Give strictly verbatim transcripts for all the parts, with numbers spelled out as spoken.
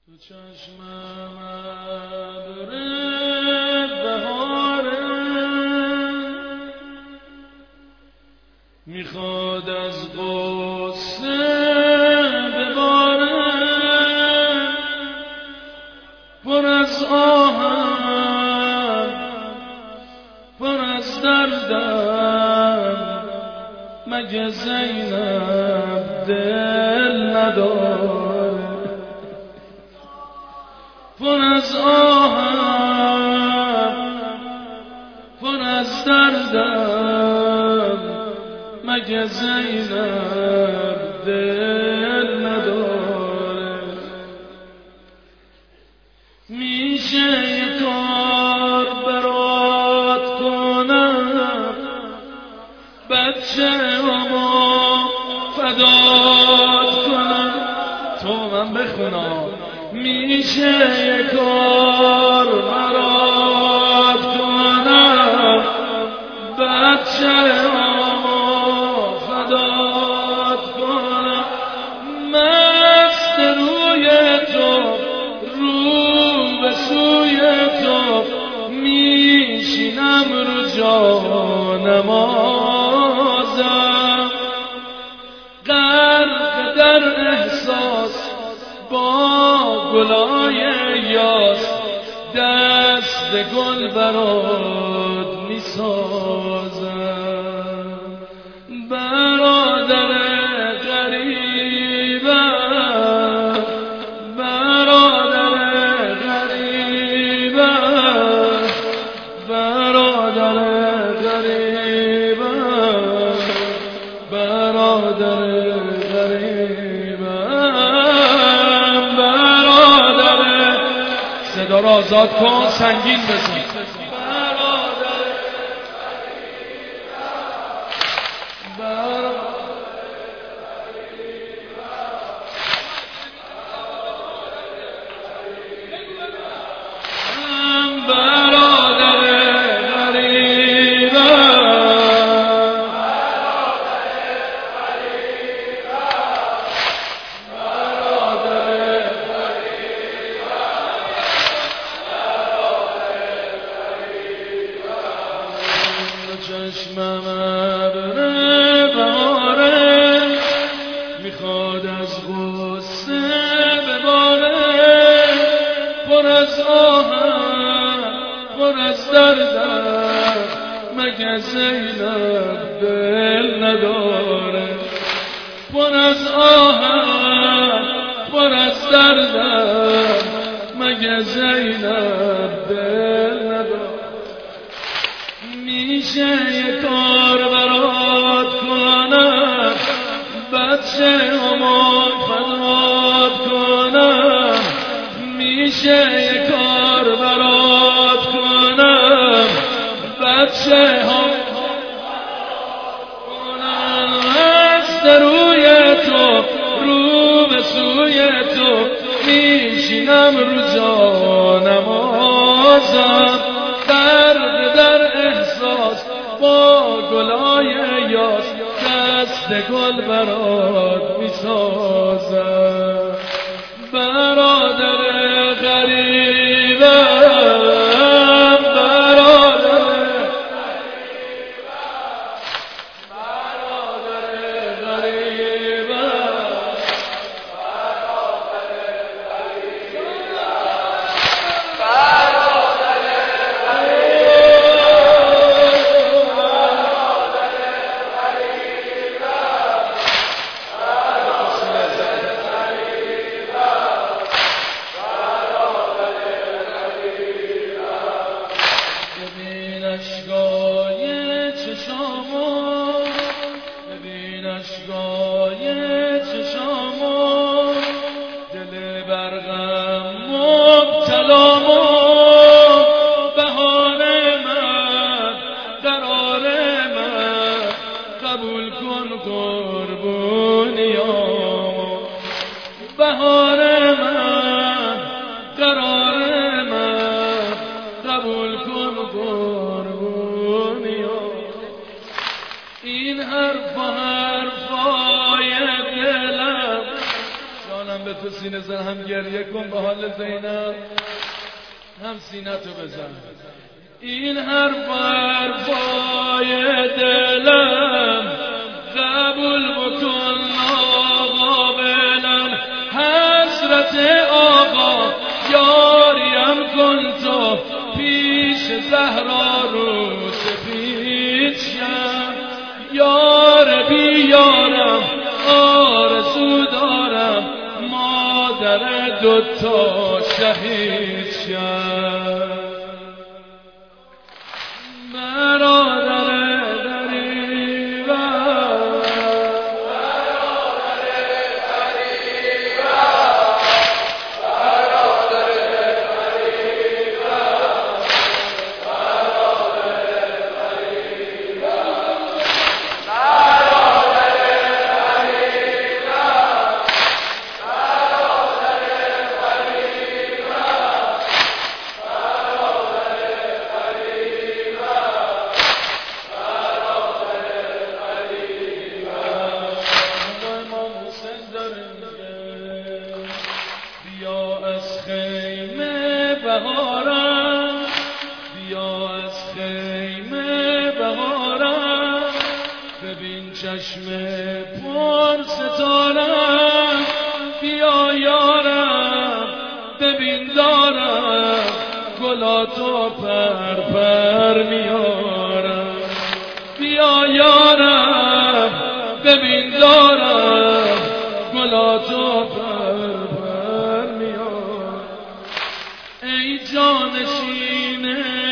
تو چشمم ابر بهاره میخواد از غصه بباره، پر از آهم پر از دردم، مگه زینب دل نداره؟ پر از آهم پر از دردم، مگه زینب دل نداره؟ میشه یه کار برات کنم، بچه همو فدات کنم. تو من بخونم. میشه یه کار برات کنم، بچه همو فدات کنم. مست روی تو رو به سوی تو میشینم رو جانمازم، غرق در احساس با گلای یاس، دست گل برات میسازم. برادر غریبم، برادر غریبم، برادر غریبم، برادر غریبم، برادر. صدا را آزاد کن، سنگین بزن. چشمم ابر بهاره میخواد از غصه بباره، پر از آهم پر از دردم، مگه زینب دل نداره؟ پر از آهم پر از دردم، مگه زینب دل نداره؟ میشه یه کار برات کنم، بچه همون فدات کنم. میشه یه کار برات کنم، بچه همون کنم. از روی تو رو به سوی تو میشینم رو جانمازم، غرق در احساس با گلای یاس، دست گل برات میسازم. برادر غریبم، برادر برادر غریبم، اشکای چشامو ببین، اشکای چشامو، دل برغم مبتلامو. بهار من قرار من، قبول کن قربونیامو. بهار من قرار من، قبول کن قربونیامو. این حرفا حرفای دلم، جانم به تو سینه زن، هم گریه کن به حال زینب، هم سینه تو بزن. این حرف حرفای دلم قبول بکن ناقابلم، حسرت آقا یاریم کن تو پیش زهرا رو سفید شم. یار بی یارم آرزو دارم مادر دوتا شهید شم. برادر غریبم، برادر غریبم، برادر غریبم، برادر غریبم، برادر غریبم، برادر بهارم، بیا از خیمه بهارم، ببین چشم پر ستارم، بیا یارم ببین دارم گلاتو پر پر میارم. بیا یارم ببین دارم گلاتو پر پر میارم. ای جانشین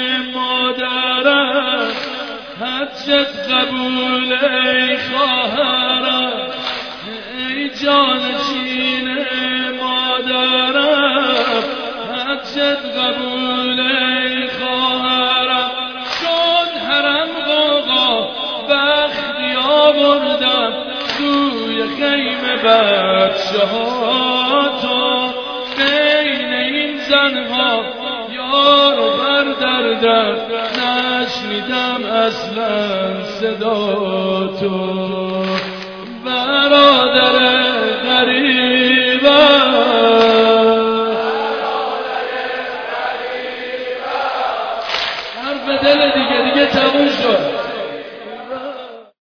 مادرم حجت قبول ای خواهرم، ای جانشین مادرم حجت قبول ای خواهرم. شد حرم غوغا بختی آوردم توی خیمه بچه ها تو، بین این زنها یار و بردردم نشنیدم اصلا صدا تو. برای